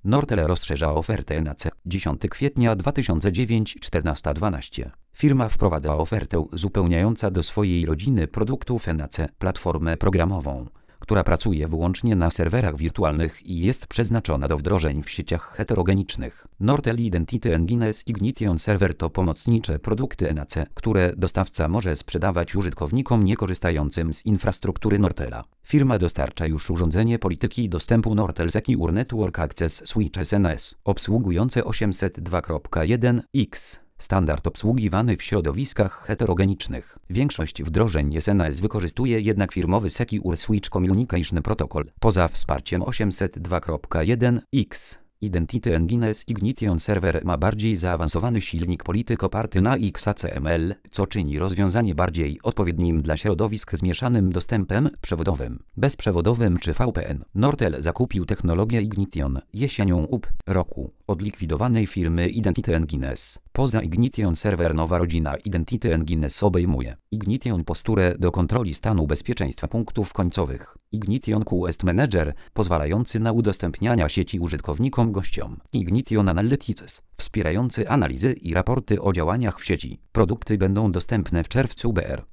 Nortel rozszerza ofertę NAC. 10 kwietnia 2009 14:12. Firma wprowadza ofertę uzupełniająca do swojej rodziny produktów NAC platformę programową, która pracuje wyłącznie na serwerach wirtualnych i jest przeznaczona do wdrożeń w sieciach heterogenicznych. Nortel Identity Engine z Ignition Server to pomocnicze produkty NAC, które dostawca może sprzedawać użytkownikom niekorzystającym z infrastruktury Nortela. Firma dostarcza już urządzenie polityki dostępu Nortel Secure Network Access Switch SNS, obsługujące 802.1x. Standard obsługiwany w środowiskach heterogenicznych. Większość wdrożeń SNS wykorzystuje jednak firmowy Secure Switch Communication Protocol. Poza wsparciem 802.1x. Identity Engine z Ignition Server ma bardziej zaawansowany silnik polityk oparty na XACML, co czyni rozwiązanie bardziej odpowiednim dla środowisk z mieszanym dostępem przewodowym, bezprzewodowym czy VPN. Nortel zakupił technologię Ignition jesienią roku od likwidowanej firmy Identity Engines. Poza Ignition Server nowa rodzina Identity Engines obejmuje Ignition Posture do kontroli stanu bezpieczeństwa punktów końcowych, Ignition Quest Manager pozwalający na udostępniania sieci użytkownikom gościom, Ignition Analytics wspierający analizy i raporty o działaniach w sieci. Produkty będą dostępne w czerwcu br.